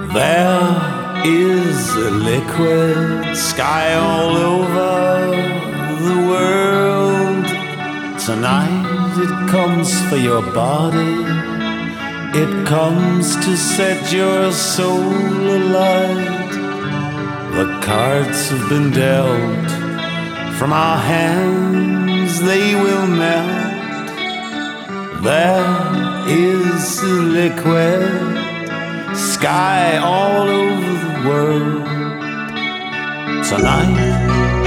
There is a liquid sky all over the world. Tonight it comes for your body. It comes to set your soul alight. The cards have been dealt. From our hands they will melt. There is a liquid sky all over the world tonight.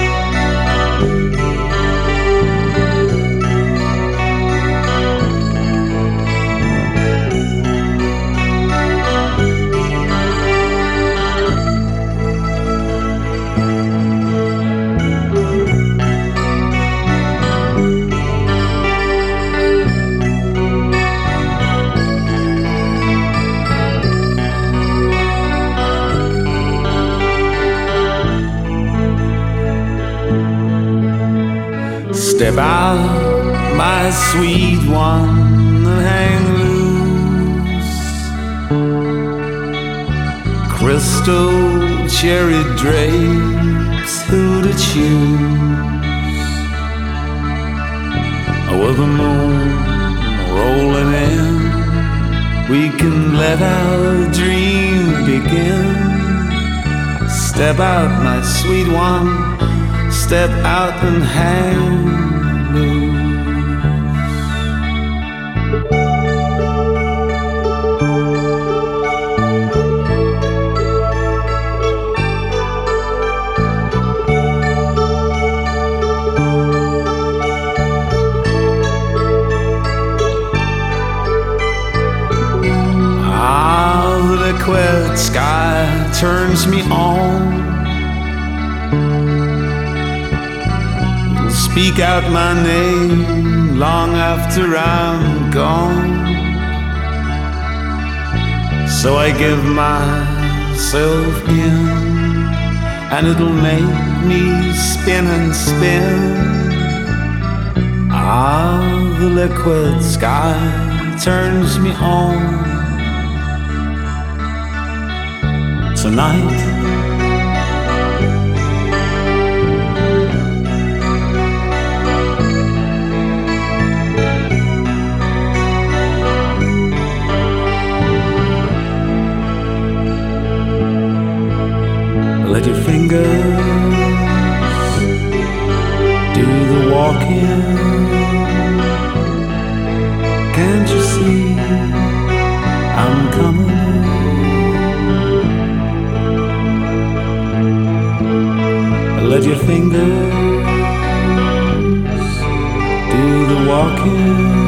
Step out, my sweet one, and hang loose. Crystal cherry drapes, who to choose? With the moon rolling in, we can let our dream begin. Step out, my sweet one, step out and hang loose. Ah, the liquid sky turns me on. Speak out my name long after I'm gone. So I give myself in, and it'll make me spin and spin. Ah, the liquid sky turns me on tonight. Let your fingers do the walking. Can't you see I'm coming? Let your fingers do the walking.